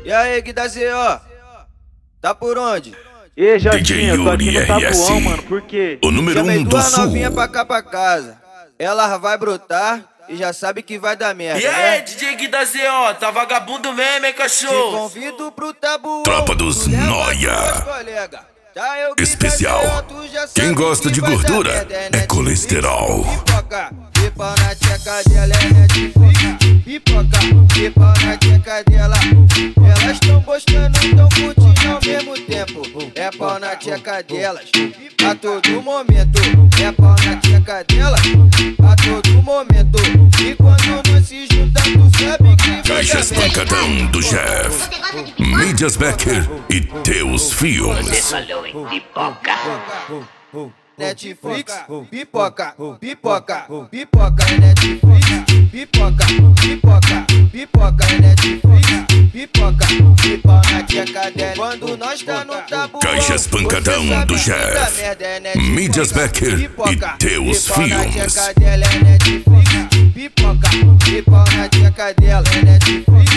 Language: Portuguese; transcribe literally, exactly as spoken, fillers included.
E aí, Guida Z, ó, tá por onde? E Jotinha, eu tô aqui no Tapuão, mano, por quê? O número Chamei um do duas sul. novinhas pra cá pra casa. Ela vai brotar e já sabe que vai dar merda, E aí, né? D J Guida Z, ó, tá vagabundo mesmo, hein, Te cachorro? convido pro Tabuão. Tropa dos Tu leva Noia. tuas colega. Tá, eu, Guida Especial. Z, ó, tu já sabe Quem gosta que de vai dar gordura merda, é Netflix, colesterol. Pipoca, pipa na tcheca dela é Netflix. Pipoca, pipa na tcheca dela. Elas tão gostando, tão curtindo ao mesmo tempo. É pau na tcheca delas a todo momento. É pau na tcheca delas a todo momento. E quando nós se juntamos, tu sabe que vai Caixas dar merda. Pancadão do Jeff. Mídias Becker e teus filmes. Falou em pipoca. Netflix, pipoca, pipoca, pipoca, Netflix, pipoca, pipoca, pipoca, Netflix, pipoca, pipoca na tcheca dela. Quando nós tá no tabu, Caixas Pancadão do Jeff. Mídias Becker e teus filmes. Pipoca, pipoca na tcheca dela, é Netflix,